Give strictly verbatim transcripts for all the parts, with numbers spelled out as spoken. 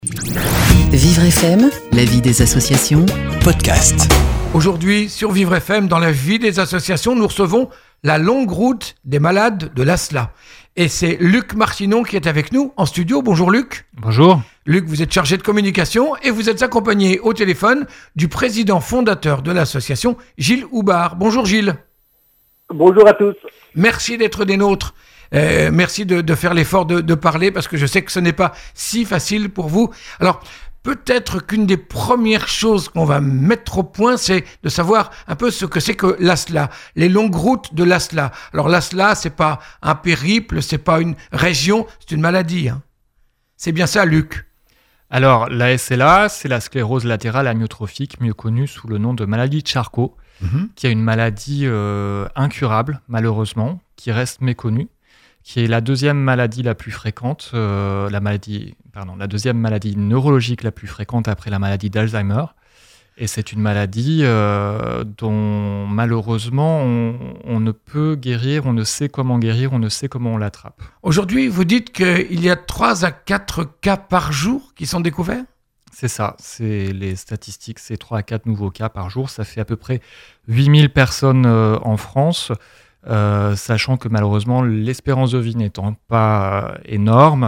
Vivre F M, la vie des associations, podcast. Aujourd'hui, sur Vivre F M, dans la vie des associations, nous recevons la longue route des malades de l'A S L A. Et c'est Luc Martinon qui est avec nous en studio. Bonjour Luc. Bonjour. Luc, vous êtes chargé de communication et vous êtes accompagné au téléphone du président fondateur de l'association, Gilles Houbard. Bonjour Gilles. Bonjour à tous. Merci d'être des nôtres. Euh, merci de, de faire l'effort de, de parler parce que je sais que ce n'est pas si facile pour vous. Alors, peut-être qu'une des premières choses qu'on va mettre au point, c'est de savoir un peu ce que c'est que l'A S L A, les longues routes de l'A S L A. Alors, l'A S L A, c'est pas un périple, c'est pas une région, c'est une maladie. Hein. C'est bien ça, Luc. Alors, la S L A, c'est la sclérose latérale amyotrophique, mieux connue sous le nom de maladie de Charcot, mmh. qui est une maladie euh, incurable, malheureusement, qui reste méconnue, qui est la deuxième maladie la plus fréquente, euh, la maladie, pardon, la deuxième maladie neurologique la plus fréquente après la maladie d'Alzheimer. Et c'est une maladie euh, dont malheureusement on, on ne peut guérir, on ne sait comment guérir, on ne sait comment on l'attrape. Aujourd'hui, vous dites qu'il y a trois à quatre cas par jour qui sont découverts ? C'est ça, c'est les statistiques, c'est trois à quatre nouveaux cas par jour. Ça fait à peu près huit mille personnes euh, en France. Euh, sachant que malheureusement l'espérance de vie n'étant pas euh, énorme,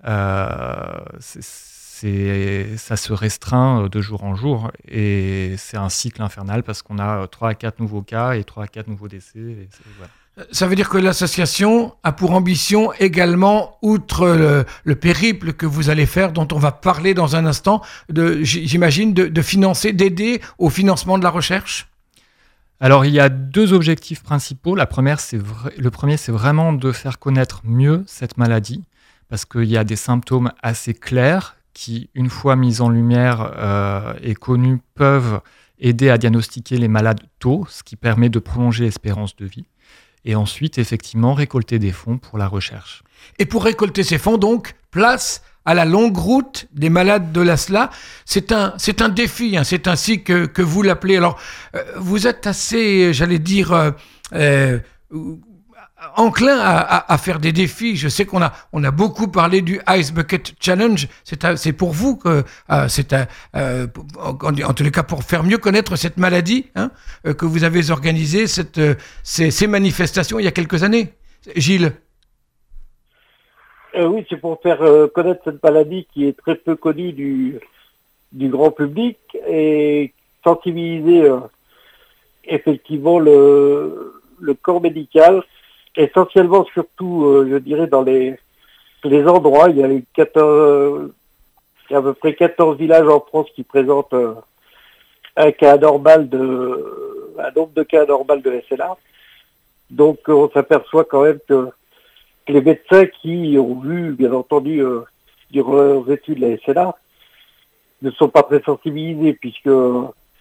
euh, c'est, c'est, ça se restreint de jour en jour et c'est un cycle infernal parce qu'on a trois à quatre nouveaux cas et trois à quatre nouveaux décès. Et voilà. Ça veut dire que l'association a pour ambition également, outre le, le périple que vous allez faire, dont on va parler dans un instant, de, j'imagine, de, de financer, d'aider au financement de la recherche ? Alors, il y a deux objectifs principaux. La première, c'est vra- le premier, c'est vraiment de faire connaître mieux cette maladie, parce qu'il y a des symptômes assez clairs qui, une fois mis en lumière euh, et connus, peuvent aider à diagnostiquer les malades tôt, ce qui permet de prolonger l'espérance de vie. Et ensuite, effectivement, récolter des fonds pour la recherche. Et pour récolter ces fonds, donc, place à la longue route des malades de l'A S L A. C'est un, c'est un défi, hein, c'est ainsi que, que vous l'appelez. Alors, euh, vous êtes assez, j'allais dire, euh, euh, enclin à, à, à faire des défis. Je sais qu'on a, on a beaucoup parlé du Ice Bucket Challenge. C'est, à, c'est pour vous que, euh, c'est à, euh, en, en tous les cas, pour faire mieux connaître cette maladie, hein, euh, que vous avez organisé cette, euh, ces, ces manifestations il y a quelques années. Gilles. Euh, oui, c'est pour faire euh, connaître cette maladie qui est très peu connue du, du grand public et sensibiliser euh, effectivement le, le corps médical, essentiellement surtout, euh, je dirais, dans les, les endroits. Il y a, les quatorze, il y a à peu près quatorze villages en France qui présentent euh, un cas anormal de, un nombre de cas anormal de S L A. Donc euh, on s'aperçoit quand même que les médecins qui ont vu, bien entendu, euh, durant leurs études la S L A, ne sont pas très sensibilisés, puisque euh,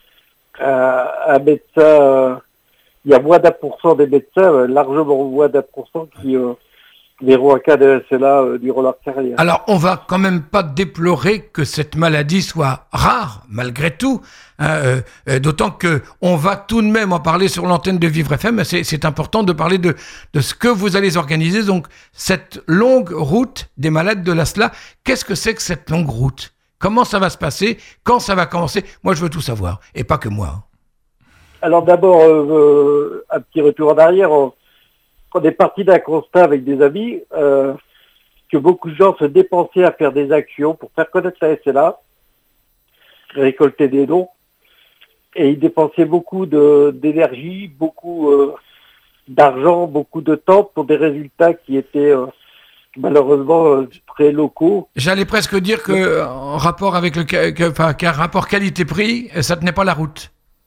un médecin, euh, il y a moins d'un pour cent des médecins, euh, largement moins d'un pour cent, qui euh, verront un cas de S L A euh, durant leur carrière. Alors, on va quand même pas déplorer que cette maladie soit rare, malgré tout, hein, euh, d'autant que on va tout de même en parler sur l'antenne de Vivre F M. C'est, c'est important de parler de, de ce que vous allez organiser. Donc, cette longue route des malades de l'A S L A, qu'est-ce que c'est que cette longue route ? Comment ça va se passer ? Quand ça va commencer ? Moi, je veux tout savoir, et pas que moi. Alors d'abord, euh, un petit retour en arrière. On, on est parti d'un constat avec des amis euh, que beaucoup de gens se dépensaient à faire des actions pour faire connaître la S L A, récolter des dons, et ils dépensaient beaucoup de, d'énergie, beaucoup euh, d'argent, beaucoup de temps pour des résultats qui étaient euh, malheureusement euh, très locaux. J'allais presque dire que en rapport avec le, que, enfin, qu'un rapport qualité-prix, ça tenait pas la route.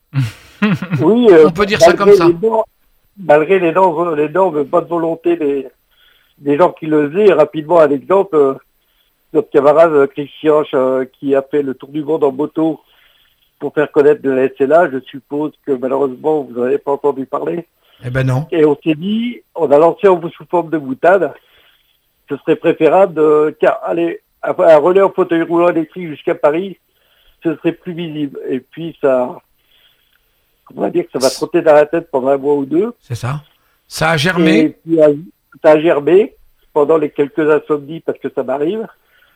Oui, euh, on peut dire ça comme ça. Les dons, malgré l'énorme, l'énorme bonne volonté des, des gens qui le faisaient, rapidement un exemple, euh, notre camarade Christian euh, qui a fait le tour du monde en moto pour faire connaître de la S L A, je suppose que malheureusement vous n'avez pas entendu parler. Eh ben non. Et on s'est dit, on a lancé en sous forme de boutade, ce serait préférable de, car, allez, un relais en fauteuil roulant électrique jusqu'à Paris, ce serait plus visible. Et puis ça, on va dire que ça va trotter dans la tête pendant un mois ou deux. C'est ça. Ça a germé. Et puis ça a germé pendant les quelques insomnies, parce que ça m'arrive.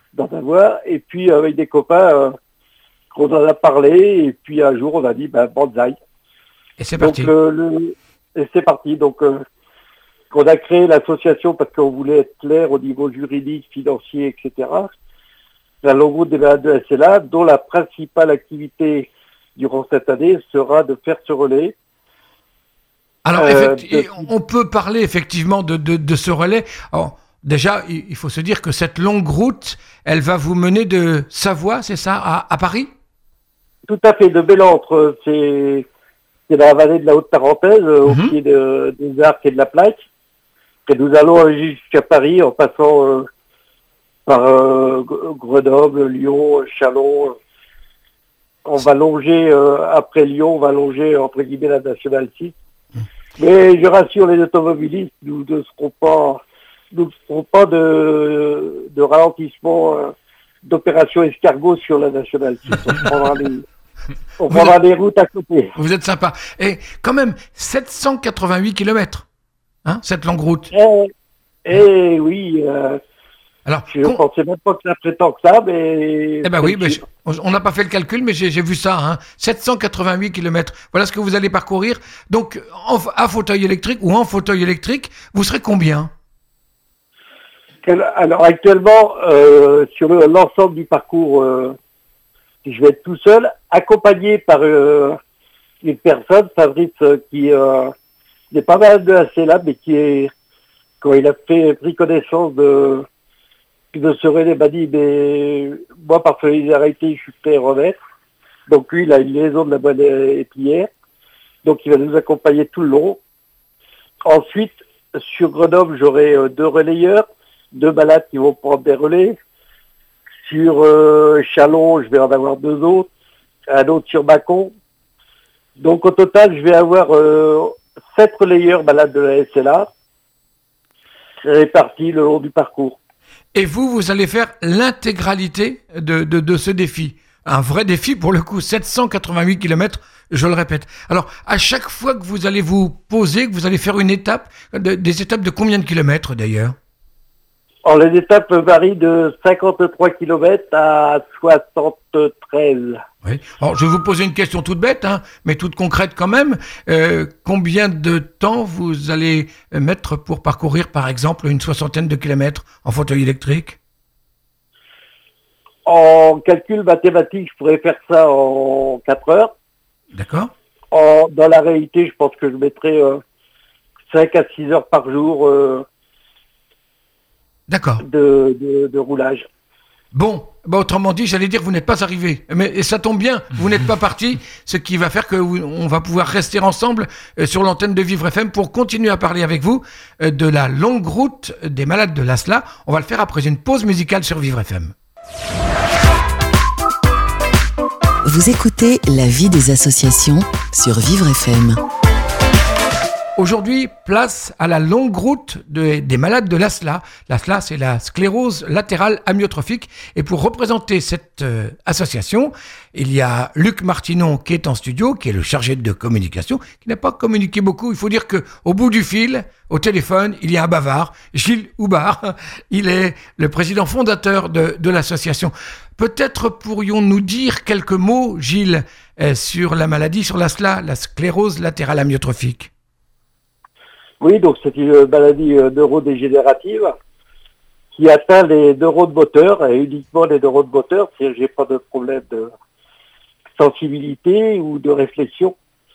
d'en avoir. Et puis avec des copains, euh, on en a parlé, et puis un jour on a dit ben, banzai. Et c'est Donc parti. euh, le, et c'est parti. Donc euh, on a créé l'association parce qu'on voulait être clair au niveau juridique, financier, et cetera. La longue route des malades de la S L A, dont la principale activité durant cette année sera de faire ce relais. Alors, Euh, effecti- et on peut parler effectivement de, de, de ce relais. Alors, déjà, il il faut se dire que cette longue route, elle va vous mener de Savoie, c'est ça, à, à Paris? Tout à fait, de Bellentre, c'est, c'est dans la vallée de la Haute-Tarentaise, euh, au Mhm. pied de, des Arcs et de la Plaque. Et nous allons aller jusqu'à Paris en passant euh, par euh, G- Grenoble, Lyon, Châlons. On va longer, euh, après Lyon, on va longer, entre guillemets, la Nationale six. Mais je rassure les automobilistes, nous ne serons pas, nous ne ferons pas de, de ralentissement euh, d'opération escargot sur la Nationale six. On prendra les, on Vous prendra êtes- des routes à côté. Vous êtes sympa. Et quand même, sept cent quatre-vingt-huit kilomètres, hein, cette longue route. Eh, eh oui, euh, Alors, je ne con- pensais même pas que ça ferait tant que ça, mais... eh ben oui, c'est ben, sûr. je- on n'a pas fait le calcul, mais j'ai j'ai vu ça, hein, sept cent quatre-vingt-huit kilomètres. Voilà ce que vous allez parcourir. Donc, en, à fauteuil électrique ou en fauteuil électrique, vous serez combien? Alors actuellement, euh, sur le- l'ensemble du parcours, euh, je vais être tout seul, accompagné par euh, une personne, Fabrice, euh, qui euh, n'est pas mal de la S L A, mais qui est, quand il a fait, pris connaissance de, de ce relais, m'a dit, mais moi, par solidarité, je suis prêt à remettre. Donc lui, il a une liaison de la bonne épière. Donc il va nous accompagner tout le long. Ensuite, sur Grenoble, j'aurai euh, deux relayeurs, deux malades qui vont prendre des relais. Sur euh, Châlons, je vais en avoir deux autres, un autre sur Mâcon. Donc au total, je vais avoir euh, sept relayeurs malades de la S L A répartis le long du parcours. Et vous, vous allez faire l'intégralité de, de, de ce défi. Un vrai défi pour le coup, sept cent quatre-vingt-huit kilomètres, je le répète. Alors, à chaque fois que vous allez vous poser, que vous allez faire une étape, de- des étapes de combien de kilomètres d'ailleurs? Alors les étapes varient de cinquante-trois kilomètres à soixante-treize. Oui. Alors, je vais vous poser une question toute bête, hein, mais toute concrète quand même. Euh, combien de temps vous allez mettre pour parcourir, par exemple, une soixantaine de kilomètres en fauteuil électrique? En calcul mathématique, je pourrais faire ça en quatre heures. D'accord? En, dans la réalité, je pense que je mettrai euh, cinq à six heures par jour euh, D'accord. de, de, de roulage. Bon, bah autrement dit, j'allais dire, vous n'êtes pas arrivé. Mais et ça tombe bien, vous n'êtes pas parti, ce qui va faire que vous- on va pouvoir rester ensemble euh, sur l'antenne de Vivre F M pour continuer à parler avec vous euh, de la longue route des malades de l'A S L A. On va le faire après une pause musicale sur Vivre F M. Vous écoutez La vie des associations sur Vivre F M. Aujourd'hui, place à la longue route de- des malades de l'A S L A. L'A S L A, c'est la sclérose latérale amyotrophique. Et pour représenter cette euh, association, il y a Luc Martinon qui est en studio, qui est le chargé de communication, qui n'a pas communiqué beaucoup. Il faut dire que au bout du fil, au téléphone, il y a un bavard, Gilles Houbard. Il est le président fondateur de, de l'association. Peut-être pourrions-nous dire quelques mots, Gilles, euh, sur la maladie, sur l'A S L A, la sclérose latérale amyotrophique. Oui, donc c'est une maladie euh, neurodégénérative qui atteint les neurones moteurs, et uniquement les neurones moteurs, c'est-à-dire que j'ai pas de problème de sensibilité ou de réflexion.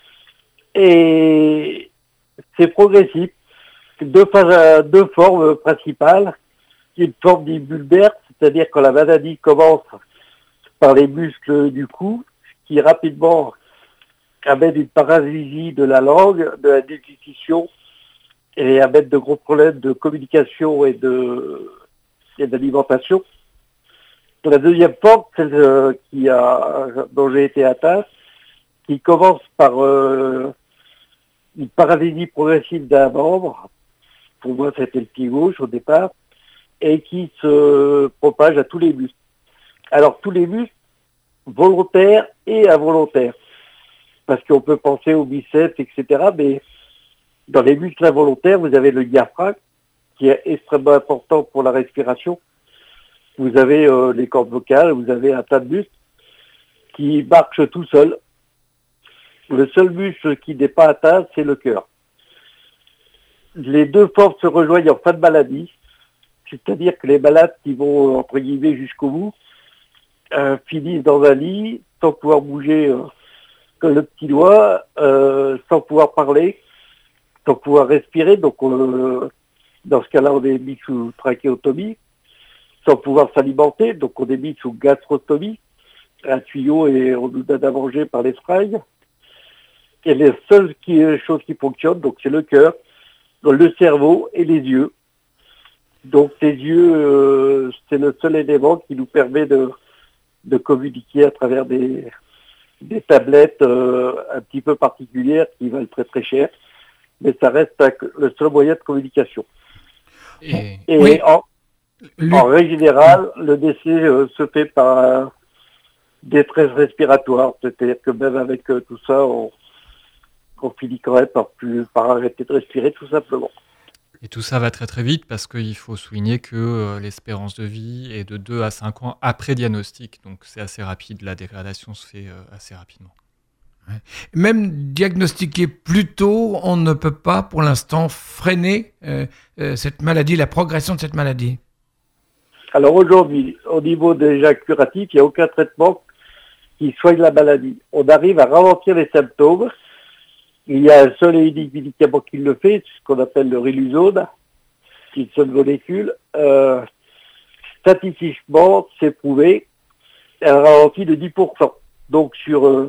Et c'est progressif. Deux, phases- deux formes principales. Une forme dite bulbaire, c'est-à-dire quand la maladie commence par les muscles du cou, qui rapidement amène une paralysie de la langue, de la déglutition, et amène de gros problèmes de communication et de et d'alimentation. La deuxième forme, celle euh, qui a, dont j'ai été atteint, qui commence par euh, une paralysie progressive d'un membre, pour moi c'était le pied gauche au départ, et qui se propage à tous les muscles. Alors tous les muscles, volontaires et involontaires, parce qu'on peut penser aux biceps, et cetera, mais dans les muscles involontaires, vous avez le diaphragme, qui est extrêmement important pour la respiration. vous avez euh, les cordes vocales, vous avez un tas de muscles qui marchent tout seuls. Le seul muscle qui n'est pas atteint, c'est le cœur. Les deux formes se rejoignent en fin de maladie, c'est-à-dire que les malades qui vont, entre guillemets, jusqu'au bout, euh, finissent dans un lit, sans pouvoir bouger euh, que le petit doigt, euh, sans pouvoir parler, sans pouvoir respirer, donc on, dans ce cas-là, on est mis sous trachéotomie, sans pouvoir s'alimenter, donc on est mis sous gastrotomie, un tuyau et on nous donne à manger par les fringues. Et les seules qui, choses qui fonctionnent, donc c'est le cœur, le cerveau et les yeux. Donc les yeux, euh, c'est le seul élément qui nous permet de, de communiquer à travers des, des tablettes euh, un petit peu particulières qui valent très très cher, mais ça reste le seul moyen de communication. Et, et oui. en, Lui... en règle générale, le décès euh, se fait par euh, détresse respiratoire, c'est-à-dire que même avec euh, tout ça, on, on finit quand même par, plus, par arrêter de respirer tout simplement. Et tout ça va très très vite parce qu'il faut souligner que euh, l'espérance de vie est de deux à cinq ans après diagnostic, donc c'est assez rapide, la dégradation se fait euh, assez rapidement. Ouais. Même diagnostiqué plus tôt, on ne peut pas pour l'instant freiner euh, euh, cette maladie, la progression de cette maladie. Alors aujourd'hui, au niveau déjà curatif, il n'y a aucun traitement qui soigne la maladie. On arrive à ralentir les symptômes. Il y a un seul et unique médicament qui le fait, c'est ce qu'on appelle le riluzone, qui est une seule molécule. Euh, statistiquement, c'est prouvé, elle ralentit de dix pour cent. Donc sur, euh,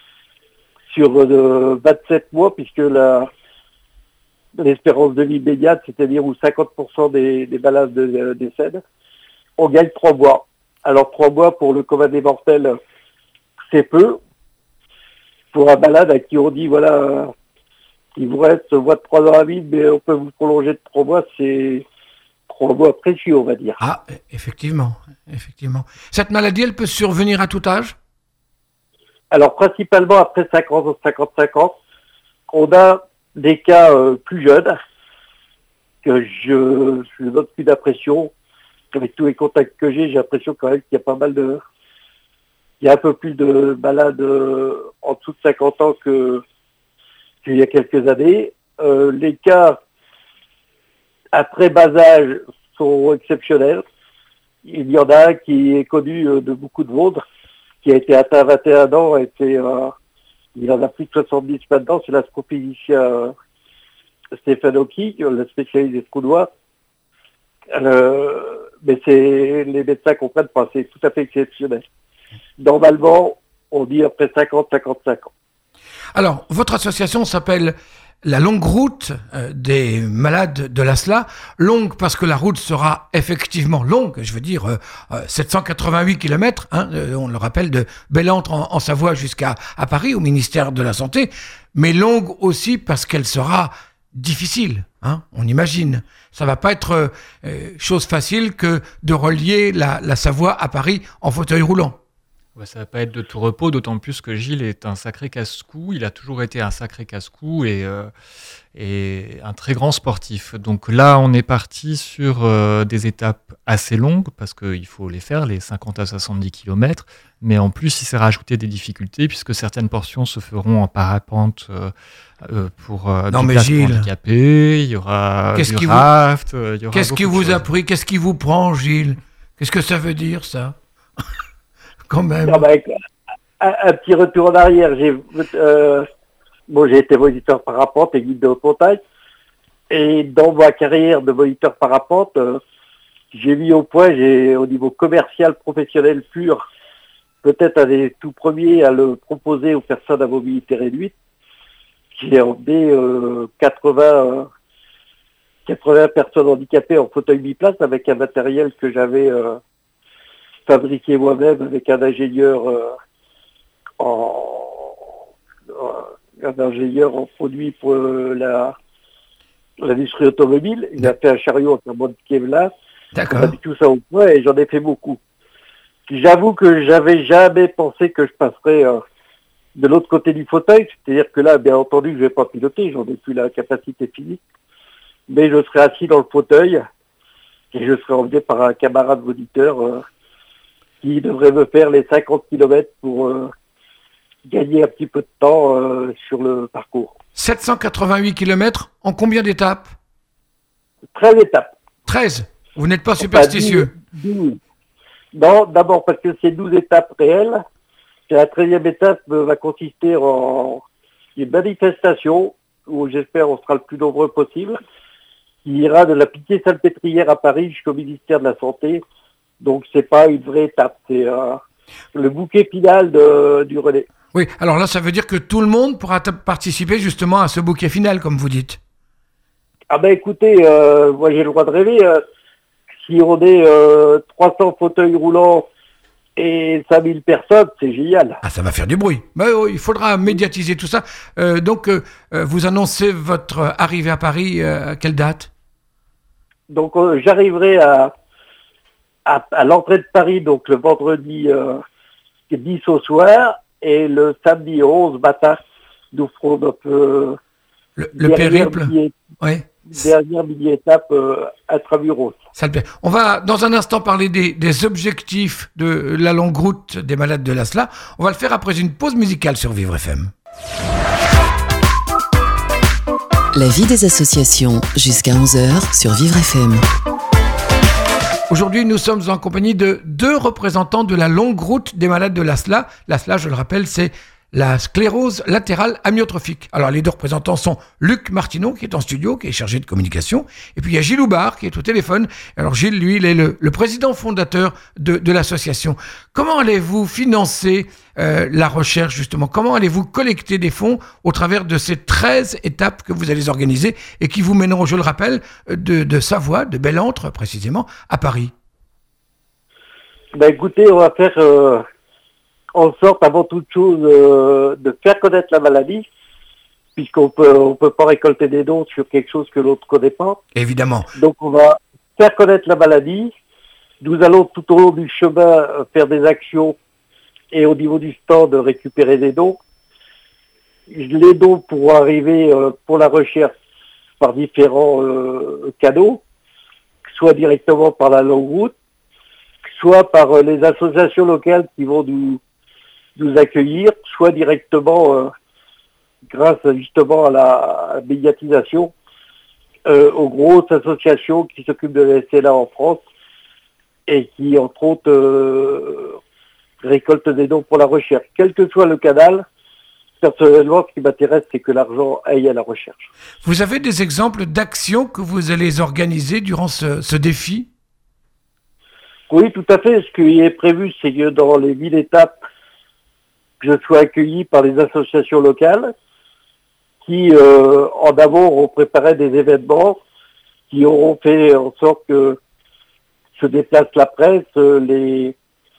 sur euh, vingt-sept mois, puisque la, l'espérance de vie médiane, c'est-à-dire où cinquante pour cent des, des malades de, décèdent, on gagne trois mois. Alors trois mois pour le commun des mortels, c'est peu. Pour un malade à qui on dit, voilà, il vous reste mois de trois ans à vivre, mais on peut vous prolonger de trois mois, c'est trois mois précieux, on va dire. Ah, effectivement, effectivement. Cette maladie, elle peut survenir à tout âge ? Alors, principalement après cinquante ans, cinquante-cinq ans, on a des cas euh, plus jeunes, que je, je ne donne plus d'impression. Avec tous les contacts que j'ai, j'ai l'impression quand même qu'il y a pas mal de... Il y a un peu plus de malades euh, en dessous de cinquante ans que, qu'il y a quelques années. Euh, les cas à très bas âge sont exceptionnels. Il y en a un qui est connu euh, de beaucoup de monde, qui a été atteint à vingt et un ans, et c'est, euh, il en a plus de soixante-dix maintenant, c'est l'astrophysicien euh, Stéphane Oki, le spécialiste des trous noirs. Euh, mais c'est, les médecins comprennent pas, c'est tout à fait exceptionnel. Normalement, on dit après cinquante à cinquante-cinq ans. Alors, votre association s'appelle la longue route euh, des malades de l'A S L A. Longue parce que la route sera effectivement longue, je veux dire euh, euh, sept cent quatre-vingt-huit kilomètres, hein, euh, on le rappelle, de Bellentre en, en Savoie jusqu'à à Paris, au ministère de la Santé, mais longue aussi parce qu'elle sera difficile, hein, on imagine. Ça va pas être euh, chose facile que de relier la, la Savoie à Paris en fauteuil roulant. Ouais, ça va pas être de tout repos, d'autant plus que Gilles est un sacré casse-cou. Il a toujours été un sacré casse-cou et, euh, et un très grand sportif. Donc là, on est parti sur euh, des étapes assez longues parce qu'il faut les faire, les cinquante à soixante-dix kilomètres. Mais en plus, il s'est rajouté des difficultés puisque certaines portions se feront en parapente euh, euh, pour euh, non, des mais places Gilles, handicapées. Il y aura qu'est-ce du qui raft. Vous, il y aura qu'est-ce qui vous a pris? Qu'est-ce qui vous prend, Gilles? Qu'est-ce que ça veut dire, ça? Quand même. Non, bah, un, un petit retour en arrière. J'ai, euh, bon, j'ai été moniteur parapente et guide de haute montagne. Et dans ma carrière de moniteur parapente, euh, j'ai mis au point, j'ai au niveau commercial, professionnel pur, peut-être un des tout premiers à le proposer aux personnes à mobilité réduite. J'ai emmené euh, quatre-vingts, euh, quatre-vingts personnes handicapées en fauteuil biplace avec un matériel que j'avais euh, fabriqué moi-même avec un ingénieur euh, en un ingénieur en produits pour euh, la l'industrie automobile. Il a fait un chariot en carbone Kevlar. D'accord. On a mis tout ça au point et j'en ai fait beaucoup. J'avoue que j'avais jamais pensé que je passerais euh, de l'autre côté du fauteuil, c'est-à-dire que là, bien entendu, je ne vais pas piloter, j'en ai plus la capacité physique, mais je serai assis dans le fauteuil et je serai emmené par un camarade moniteur euh, qui devrait me faire les cinquante kilomètres pour euh, gagner un petit peu de temps euh, sur le parcours. sept cent quatre-vingt-huit kilomètres en combien d'étapes? treize étapes. treize. Vous n'êtes pas superstitieux? Enfin, douze. Non, d'abord parce que c'est douze étapes réelles. Et la treizième étape euh, va consister en une manifestation où j'espère on sera le plus nombreux possible, qui ira de la Pitié-Salpêtrière à Paris jusqu'au ministère de la Santé. Donc c'est pas une vraie étape, c'est euh, le bouquet final de, du relais. Oui, alors là, ça veut dire que tout le monde pourra t- participer justement à ce bouquet final, comme vous dites. Ah ben écoutez, euh, moi j'ai le droit de rêver. Euh, si on est euh, trois cents fauteuils roulants et cinq mille personnes, c'est génial. Ah, ça va faire du bruit. Mais oh, il faudra médiatiser tout ça. Euh, donc, euh, euh, vous annoncez votre arrivée à Paris euh, à quelle date? Donc euh, j'arriverai à, à, à l'entrée de Paris, donc le vendredi euh, dix au soir, et le samedi onze matin, nous ferons notre euh, Le, le périple mini, Oui. dernière mini-étape euh, intramuros. Ça le plaît. On va dans un instant parler des, des objectifs de la longue route des malades de l'Asla. On va le faire après une pause musicale sur Vivre F M. La vie des associations, jusqu'à onze heures sur Vivre F M. Aujourd'hui, nous sommes en compagnie de deux représentants de la longue route des malades de l'Asla. L'Asla, je le rappelle, c'est la sclérose latérale amyotrophique. Alors, les deux représentants sont Luc Martineau, qui est en studio, qui est chargé de communication, et puis il y a Gilles Houbard, qui est au téléphone. Alors, Gilles, lui, il est le, le président fondateur de, de l'association. Comment allez-vous financer euh, la recherche, justement? Comment allez-vous collecter des fonds au travers de ces treize étapes que vous allez organiser et qui vous mèneront, je le rappelle, de, de Savoie, de Bellentre, précisément, à Paris? Ben écoutez, on va faire... Euh... en sorte avant toute chose euh, de faire connaître la maladie, puisqu'on peut on peut pas récolter des dons sur quelque chose que l'autre connaît pas. Évidemment. Donc on va faire connaître la maladie. Nous allons tout au long du chemin faire des actions et au niveau du stand récupérer des dons. Les dons pourront arriver euh, pour la recherche par différents euh, canaux, soit directement par la longue route, soit par euh, les associations locales qui vont nous nous accueillir, soit directement euh, grâce justement à la médiatisation euh, aux grosses associations qui s'occupent de la S L A en France et qui entre autres euh, récoltent des dons pour la recherche. Quel que soit le canal, personnellement ce qui m'intéresse c'est que l'argent aille à la recherche. Vous avez des exemples d'actions que vous allez organiser durant ce, ce défi? Oui, tout à fait. Ce qui est prévu, c'est que dans les mille étapes, je sois accueilli par les associations locales qui, euh, en amont, auront préparé des événements, qui auront fait en sorte que se déplace la presse, les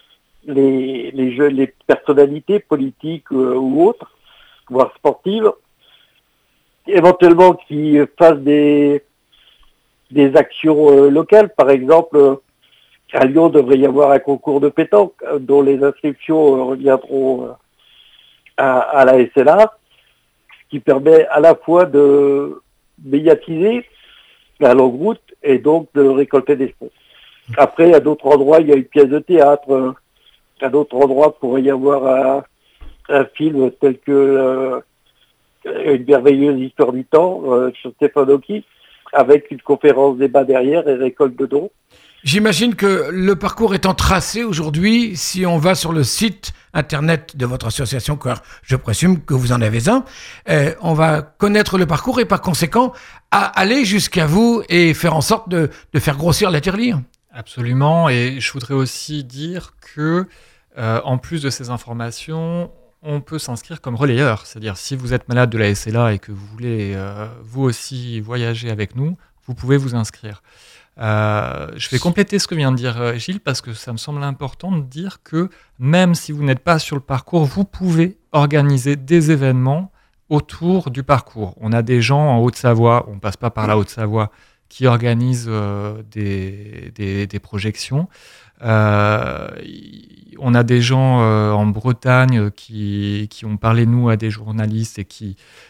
les les jeux, les personnalités politiques euh, ou autres, voire sportives, éventuellement qui fassent des des actions euh, locales. Par exemple, à Lyon, il devrait y avoir un concours de pétanque dont les inscriptions reviendront à, à la S L A, ce qui permet à la fois de médiatiser la longue route et donc de récolter des fonds. Après, à d'autres endroits, il y a une pièce de théâtre. À d'autres endroits, il pourrait y avoir un, un film tel que euh, Une merveilleuse histoire du temps euh, sur Stéphane Hawking, avec une conférence débat derrière et récolte de dons. J'imagine que le parcours étant tracé aujourd'hui, si on va sur le site internet de votre association, car je présume que vous en avez un, euh, on va connaître le parcours et par conséquent à aller jusqu'à vous et faire en sorte de, de faire grossir la tirelire. Absolument, et je voudrais aussi dire que euh, en plus de ces informations, on peut s'inscrire comme relayeur, c'est-à-dire si vous êtes malade de la S L A et que vous voulez euh, vous aussi voyager avec nous, vous pouvez vous inscrire. Euh, je vais compléter ce que vient de dire Gilles parce que ça me semble important de dire que même si vous n'êtes pas sur le parcours, vous pouvez organiser des événements autour du parcours. On a des gens en Haute-Savoie, on ne passe pas par la Haute-Savoie, qui organisent euh, des, des, des projections. Euh, on a des gens euh, en Bretagne qui, qui ont parlé, nous, à des journalistes et qui,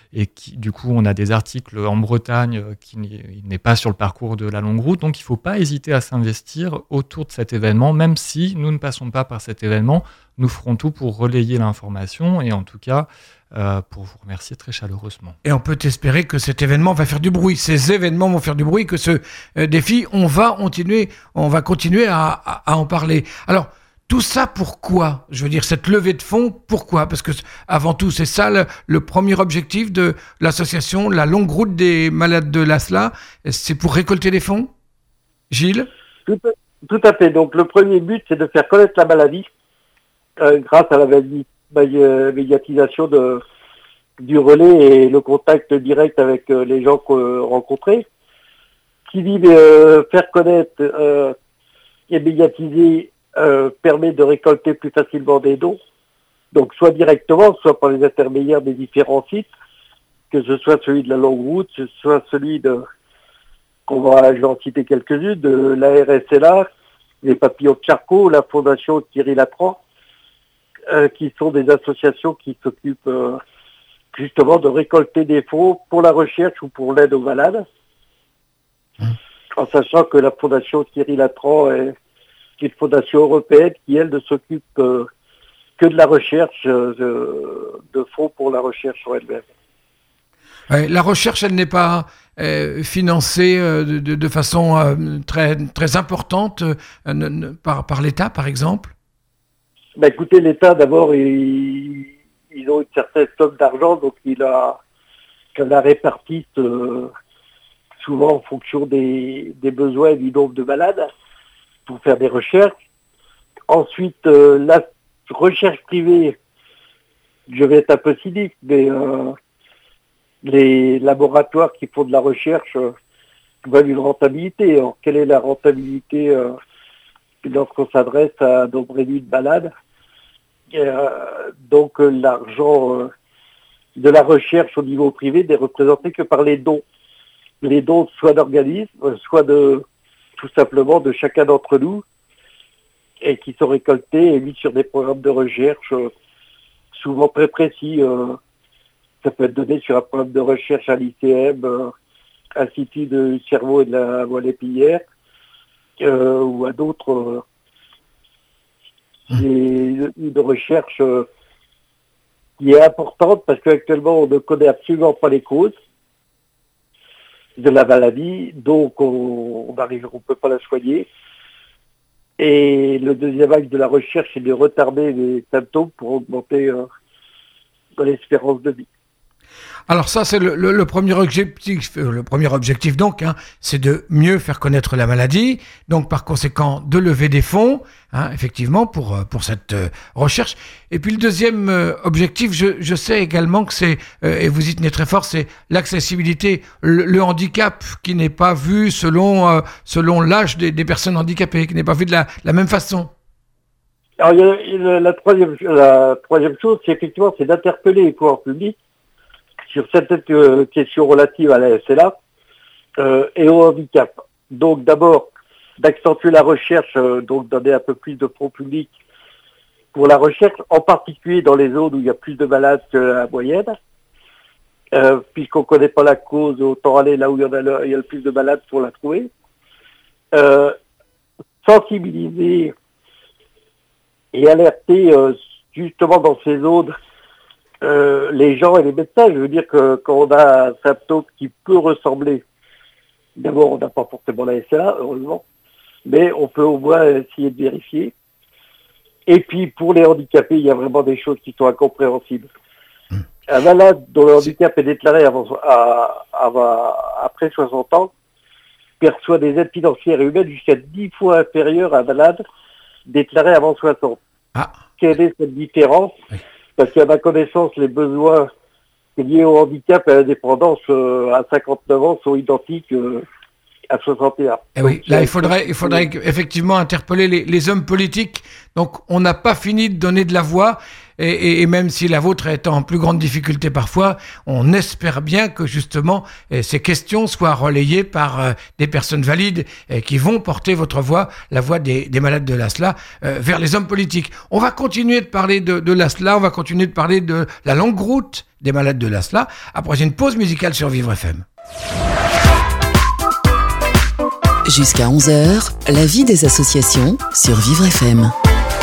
et qui, du coup, on a des articles en Bretagne qui n'est, n'est pas sur le parcours de la longue route. Donc, il ne faut pas hésiter à s'investir autour de cet événement, même si nous ne passons pas par cet événement. Nous ferons tout pour relayer l'information et en tout cas, euh, pour vous remercier très chaleureusement. Et on peut espérer que cet événement va faire du bruit. Ces événements vont faire du bruit, que ce euh, défi, on va continuer, on va continuer à, à, à en parler. Alors, tout ça, pourquoi ? Je veux dire, cette levée de fonds, pourquoi ? Parce que, avant tout, c'est ça le, le premier objectif de l'association, la longue route des malades de l'A S L A. C'est pour récolter des fonds ? Gilles ? Tout, tout à fait. Donc, le premier but, c'est de faire connaître la maladie euh, grâce à la médiatisation de, du relais et le contact direct avec euh, les gens qu'on rencontrait. Qui dit euh, faire connaître euh, et médiatiser Euh, permet de récolter plus facilement des dons, donc soit directement, soit par les intermédiaires des différents sites, que ce soit celui de la longue route, que ce soit celui de, qu'on va, je vais en citer quelques-unes, de la R S L A, les Papillons de Charcot, la Fondation Thierry Latran, euh, qui sont des associations qui s'occupent euh, justement de récolter des fonds pour la recherche ou pour l'aide aux malades, mmh. en sachant que la Fondation Thierry Latran est une fondation européenne qui, elle, ne s'occupe euh, que de la recherche, euh, de, de fonds pour la recherche en elle-même. Ouais, la recherche, elle n'est pas euh, financée euh, de, de façon euh, très, très importante euh, ne, par, par l'État, par exemple ? Bah, écoutez, l'État, d'abord, ils, ils ont une certaine somme d'argent, donc il a, qu'on la répartisse euh, souvent en fonction des, des besoins et du nombre de malades, pour faire des recherches. Ensuite, euh, la recherche privée, je vais être un peu cynique, mais euh, les laboratoires qui font de la recherche euh, veulent une rentabilité. Alors, quelle est la rentabilité euh, lorsqu'on s'adresse à un nombre réduit de malades ? euh, Donc, euh, l'argent euh, de la recherche au niveau privé n'est représenté que par les dons. Les dons soit d'organismes, soit de tout simplement de chacun d'entre nous, et qui sont récoltés et mis sur des programmes de recherche euh, souvent très précis. Euh, ça peut être donné sur un programme de recherche à l'I C M, euh, Institut du cerveau et de la moelle épinière, euh, ou à d'autres. Euh, c'est une recherche euh, qui est importante parce qu'actuellement on ne connaît absolument pas les causes de la maladie, donc on arrive, on peut pas la soigner. Et le deuxième axe de la recherche, c'est de retarder les symptômes pour augmenter euh, l'espérance de vie. Alors ça, c'est le, le, le premier objectif. Le premier objectif, donc, hein, c'est de mieux faire connaître la maladie. Donc, par conséquent, de lever des fonds, hein, effectivement, pour pour cette euh, recherche. Et puis le deuxième euh, objectif, je, je sais également que c'est, euh, et vous y tenez très fort, c'est l'accessibilité, le, le handicap qui n'est pas vu selon euh, selon l'âge des, des personnes handicapées, qui n'est pas vu de la, la même façon. Alors, il y a, il y a la troisième la troisième chose, c'est effectivement, c'est d'interpeller les pouvoirs publics sur cette euh, question relative à la S L A euh, et au handicap. Donc d'abord, d'accentuer la recherche, euh, donc donner un peu plus de fonds publics pour la recherche, en particulier dans les zones où il y a plus de malades que la moyenne, euh, puisqu'on ne connaît pas la cause, autant aller là où il y, en a le, il y a le plus de malades pour la trouver. Euh, sensibiliser et alerter euh, justement dans ces zones Euh, les gens et les médecins. Je veux dire que quand on a un symptôme qui peut ressembler, d'abord on n'a pas forcément la S L A, heureusement, mais on peut au moins essayer de vérifier. Et puis pour les handicapés, il y a vraiment des choses qui sont incompréhensibles. Mmh. Un malade dont le handicap est déclaré avant, à, à, après soixante ans perçoit des aides financières et humaines jusqu'à dix fois inférieures à un malade déclaré avant soixante. Ah. Quelle est cette différence ? Oui. Parce qu'à ma connaissance, les besoins liés au handicap et à la dépendance euh, à cinquante-neuf ans sont identiques euh, à soixante et un. Et oui, là, il faudrait, il faudrait effectivement interpeller les, les hommes politiques. Donc, on n'a pas fini de donner de la voix. et, et, et même si la vôtre est en plus grande difficulté parfois, on espère bien que justement eh, ces questions soient relayées par euh, des personnes valides eh, qui vont porter votre voix, la voix des, des malades de l'A S L A, euh, vers les hommes politiques. On va continuer de parler de, de l'A S L A, on va continuer de parler de la longue route des malades de l'A S L A après une pause musicale sur Vivre F M. Jusqu'à onze heures, la vie des associations sur Vivre F M.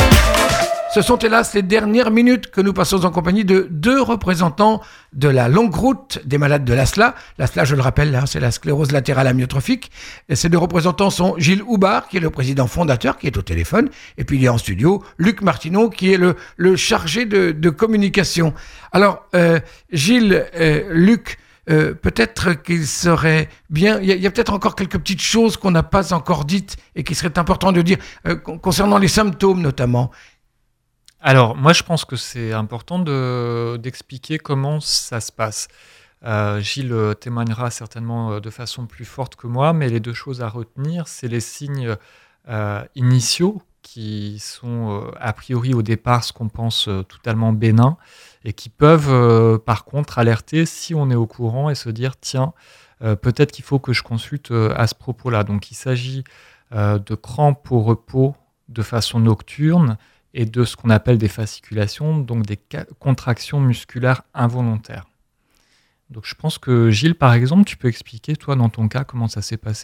Ce sont hélas les dernières minutes que nous passons en compagnie de deux représentants de la longue route des malades de l'A S L A. L'A S L A, je le rappelle, hein, c'est la sclérose latérale amyotrophique. Et ces deux représentants sont Gilles Houbard, qui est le président fondateur, qui est au téléphone. Et puis il y a en studio Luc Martineau, qui est le, le chargé de, de communication. Alors, euh, Gilles, euh, Luc, Euh, peut-être qu'il serait bien... Il y a, il y a peut-être encore quelques petites choses qu'on n'a pas encore dites et qui seraient important de dire, euh, concernant les symptômes notamment. Alors, moi, je pense que c'est important de, d'expliquer comment ça se passe. Euh, Gilles témoignera certainement de façon plus forte que moi, mais les deux choses à retenir, c'est les signes euh, initiaux qui sont euh, a priori au départ ce qu'on pense euh, totalement bénins et qui peuvent euh, par contre alerter si on est au courant et se dire tiens, euh, peut-être qu'il faut que je consulte euh, à ce propos-là. Donc il s'agit euh, de crampes au repos de façon nocturne et de ce qu'on appelle des fasciculations, donc des ca- contractions musculaires involontaires. Donc je pense que Gilles, par exemple, tu peux expliquer toi dans ton cas comment ça s'est passé ?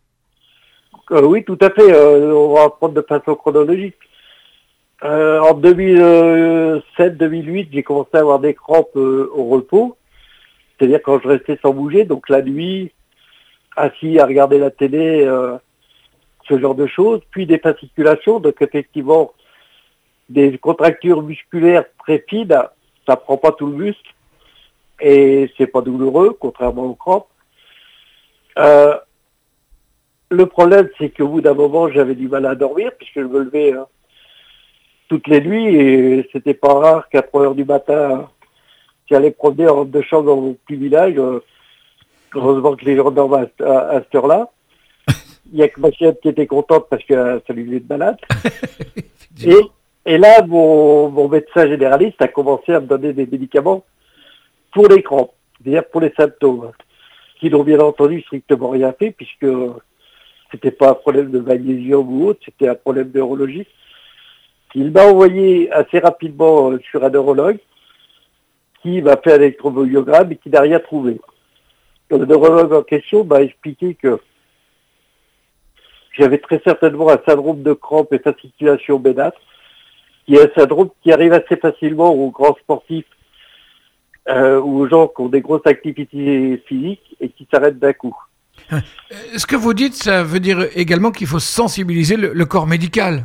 Euh, oui, tout à fait. Euh, on va prendre de façon chronologique. Euh, en deux mille sept deux mille huit, j'ai commencé à avoir des crampes euh, au repos. C'est-à-dire quand je restais sans bouger, donc la nuit, assis à regarder la télé, euh, ce genre de choses. Puis des fasciculations, donc effectivement, des contractures musculaires très fines, ça prend pas tout le muscle. Et c'est pas douloureux, contrairement aux crampes. Euh, Le problème, c'est qu'au bout d'un moment, j'avais du mal à dormir, puisque je me levais euh, toutes les nuits, et c'était pas rare qu'à trois heures du matin, j'allais promener en robe de chambre dans mon petit village. Euh, heureusement que les gens dorment à, à, à cette heure-là. Il y a que ma chienne qui était contente parce que euh, ça lui faisait de malade. et, et là, mon, mon médecin généraliste a commencé à me donner des médicaments pour les crampes, c'est-à-dire pour les symptômes, qui n'ont bien entendu strictement rien fait, puisque c'était pas un problème de magnésium ou autre, c'était un problème neurologique. Il m'a envoyé assez rapidement euh, sur un neurologue qui m'a fait un électromyogramme et qui n'a rien trouvé. Le neurologue en question m'a expliqué que j'avais très certainement un syndrome de crampe et fasciculation bénâtre, qui est un syndrome qui arrive assez facilement aux grands sportifs euh, ou aux gens qui ont des grosses activités physiques et qui s'arrêtent d'un coup. Ce que vous dites, ça veut dire également qu'il faut sensibiliser le, le corps médical.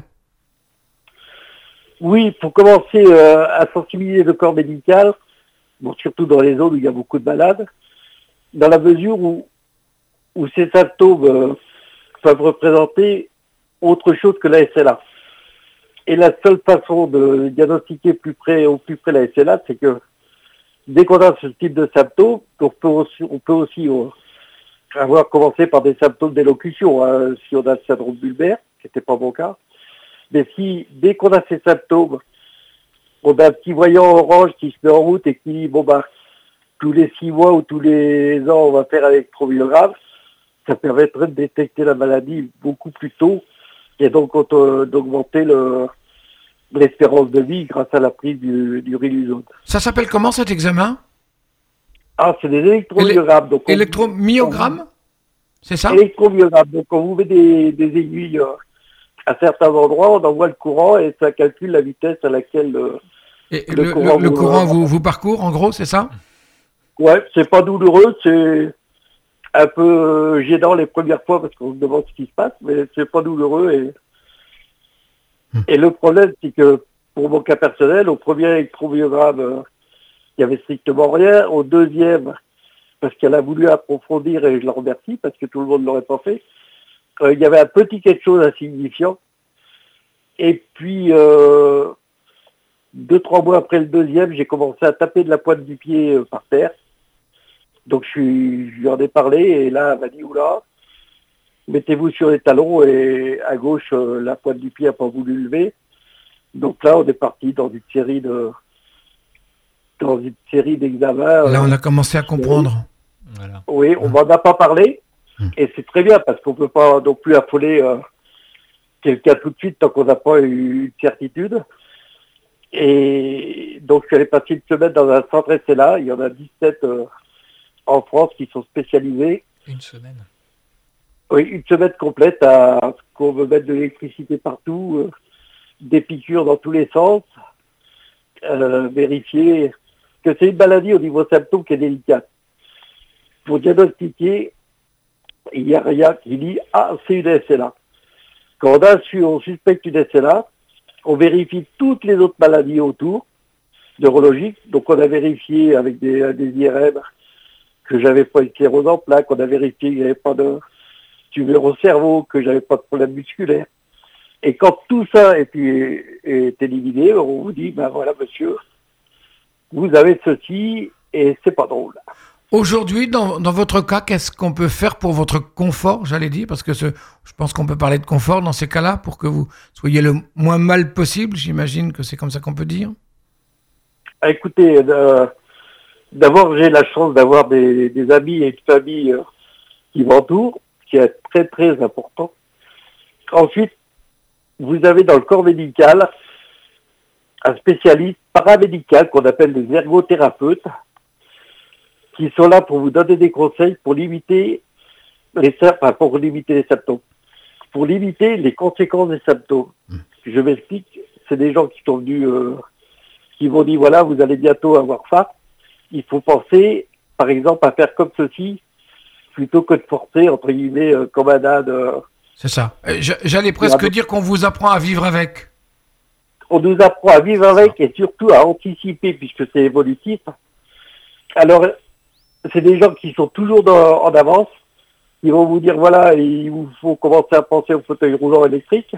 Oui, pour commencer euh, à sensibiliser le corps médical, bon, surtout dans les zones où il y a beaucoup de malades, dans la mesure où, où ces symptômes euh, peuvent représenter autre chose que la S L A. Et la seule façon de diagnostiquer plus près, au plus près la S L A, c'est que dès qu'on a ce type de symptômes, on peut aussi, on peut aussi euh, avoir commencé par des symptômes d'élocution, hein, si on a le syndrome bulbaire, qui n'était pas mon cas. Mais si, dès qu'on a ces symptômes, on a un petit voyant orange qui se met en route et qui dit, bon bah, tous les six mois ou tous les ans, on va faire un électromyogramme, ça permettrait de détecter la maladie beaucoup plus tôt et donc euh, d'augmenter le, l'espérance de vie grâce à la prise du, du riluzone. Ça s'appelle comment cet examen ? Ah, c'est des électromyogrammes. Donc on, Électromyogrammes ? C'est ça ? Électromyogrammes. Donc on vous met des, des aiguilles euh, à certains endroits, on envoie le courant et ça calcule la vitesse à laquelle euh, et le, le courant, le, le vous, courant vous, vous parcourt, en gros, c'est ça ? Ouais, c'est pas douloureux, c'est un peu gênant les premières fois parce qu'on se demande ce qui se passe, mais c'est pas douloureux. Et, hum. et le problème, c'est que pour mon cas personnel, au premier électromyogramme, euh, il n'y avait strictement rien. Au deuxième, parce qu'elle a voulu approfondir et je la remercie parce que tout le monde ne l'aurait pas fait, euh, il y avait un petit quelque chose insignifiant. Et puis, euh, deux, trois mois après le deuxième, j'ai commencé à taper de la pointe du pied euh, par terre. Donc je, suis, je lui en ai parlé et là, elle m'a dit, oula, mettez-vous sur les talons et à gauche, euh, la pointe du pied n'a pas voulu lever. Donc là, on est parti dans une série de dans une série d'examens. Là, on a commencé à comprendre. Voilà. Oui, on m'en a pas parlé, hum. et c'est très bien parce qu'on peut pas non plus affoler euh, quelqu'un tout de suite tant qu'on n'a pas eu une certitude. Et donc, je suis allé passer une semaine dans un centre S L A. Il y en a dix-sept euh, en France qui sont spécialisés. Une semaine. Oui, une semaine complète à ce qu'on veut mettre de l'électricité partout, euh, des piqûres dans tous les sens, euh, vérifier que c'est une maladie au niveau symptômes qui est délicate. Pour diagnostiquer, il n'y a rien qui dit « Ah, c'est une S L A ». Quand on, a su, on suspecte une S L A, on vérifie toutes les autres maladies autour, neurologiques. Donc on a vérifié avec des, des I R M que j'avais pas une sclérose en plaques, on a vérifié que j'avais pas de tumeur au cerveau, que j'avais pas de problème musculaire. Et quand tout ça est, est éliminé, on vous dit, ben voilà monsieur, vous avez ceci et c'est pas drôle. Aujourd'hui, dans, dans votre cas, qu'est-ce qu'on peut faire pour votre confort, j'allais dire, parce que ce, je pense qu'on peut parler de confort dans ces cas-là, pour que vous soyez le moins mal possible, j'imagine que c'est comme ça qu'on peut dire. Écoutez, euh, d'abord j'ai la chance d'avoir des, des amis et une famille euh, qui m'entourent, qui est très très important. Ensuite, vous avez dans le corps médical un spécialiste paramédical qu'on appelle les ergothérapeutes, qui sont là pour vous donner des conseils pour limiter les, enfin, pour limiter les symptômes, pour limiter les conséquences des symptômes. Mmh. Je m'explique, c'est des gens qui sont venus, euh, qui vont dire voilà, vous allez bientôt avoir faim. Il faut penser, par exemple, à faire comme ceci, plutôt que de forcer, entre guillemets, euh, comme un âne. Euh, c'est ça. J'allais presque dire qu'on vous apprend à vivre avec. On nous apprend à vivre avec et surtout à anticiper, puisque c'est évolutif. Alors, c'est des gens qui sont toujours dans, en avance. Ils vont vous dire, voilà, il vous faut commencer à penser au fauteuil roulant électrique.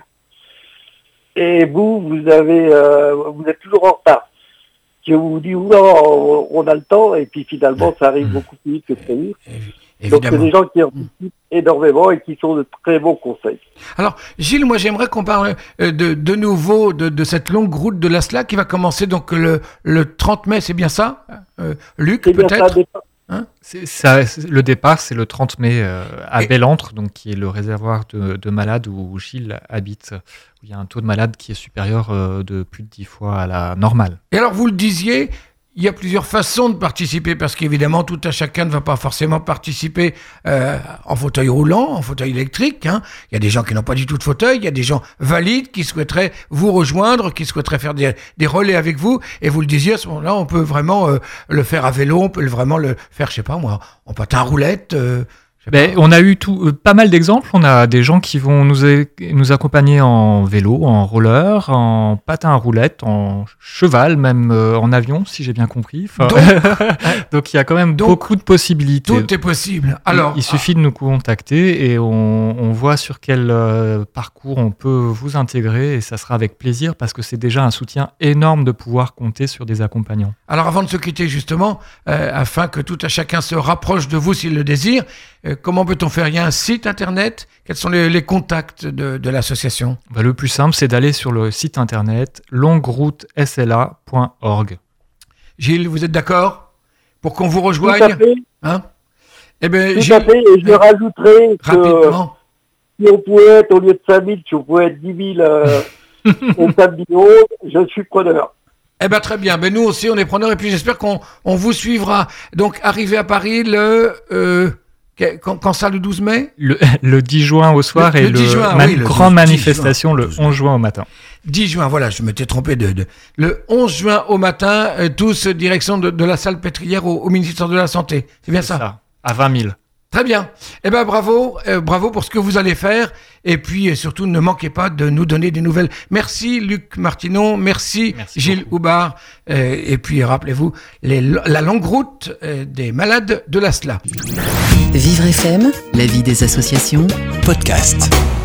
Et vous, vous avez, euh, vous êtes toujours en retard. Je vous dis, oula, on, on a le temps, et puis finalement, ça arrive beaucoup plus vite que prévu. Évidemment. Donc, c'est des gens qui anticipent énormément et qui sont de très bons conseils. Alors, Gilles, moi, j'aimerais qu'on parle de, de nouveau de, de cette longue route de l'A S L A qui va commencer donc le, le trente mai, c'est bien ça, euh, Luc, peut-être Hein c'est, ça, c'est, le départ, c'est le trente mai euh, à et... Bellentre, donc, qui est le réservoir de, de malades où Gilles habite, où il y a un taux de malades qui est supérieur euh, de plus de dix fois à la normale. Et alors, vous le disiez, il y a plusieurs façons de participer, parce qu'évidemment, tout à chacun ne va pas forcément participer euh, en fauteuil roulant, en fauteuil électrique. Hein. Il y a des gens qui n'ont pas du tout de fauteuil, il y a des gens valides qui souhaiteraient vous rejoindre, qui souhaiteraient faire des, des relais avec vous. Et vous le disiez, à ce moment-là, on peut vraiment euh, le faire à vélo, on peut le, vraiment le faire, je sais pas moi, en patin à roulette. Euh, Ben, on a eu tout, euh, pas mal d'exemples. On a des gens qui vont nous, a, nous accompagner en vélo, en roller, en patin à roulette, en cheval, même euh, en avion, si j'ai bien compris. Enfin, donc, donc il y a quand même donc, beaucoup de possibilités. Tout est possible. Alors, il, il suffit ah. de nous contacter et on, on voit sur quel euh, parcours on peut vous intégrer et ça sera avec plaisir parce que c'est déjà un soutien énorme de pouvoir compter sur des accompagnants. Alors avant de se quitter justement, euh, afin que tout à chacun se rapproche de vous s'il le désire, euh, comment peut-on faire ? Il y a un site internet ? Quels sont les, les contacts de, de l'association ? Bah, le plus simple, c'est d'aller sur le site internet longue route s l a point org. Gilles, vous êtes d'accord ? Pour qu'on vous rejoigne ? Tout à fait. Hein ? Eh ben, Tout Gilles, à fait, et je euh, rajouterai rapidement. Que si on pouvait être, au lieu de cinq mille, si on pouvait être dix mille euh, au samedi haut, je suis preneur. Eh bien, très bien. Ben, nous aussi, on est preneurs. Et puis, j'espère qu'on on vous suivra. Donc, arrivé à Paris le... Euh, quand, quand ça, le douze mai ? le, le dix juin au soir le, et le, le juin, man, oui, le grande manifestation le onze juin au matin. dix juin, voilà, je m'étais trompé. De, de, le onze juin au matin, euh, tous direction de, de la salle pétrière au, au ministère de la Santé. C'est bien ça, ça à vingt mille. Très bien. Eh ben bravo, euh, bravo pour ce que vous allez faire. Et puis euh, surtout, ne manquez pas de nous donner des nouvelles. Merci Luc Martinon, merci, merci Gilles Houbard. Euh, et puis rappelez-vous, les, la longue route euh, des malades de l'A S L A. Vivre F M, la vie des associations, podcast.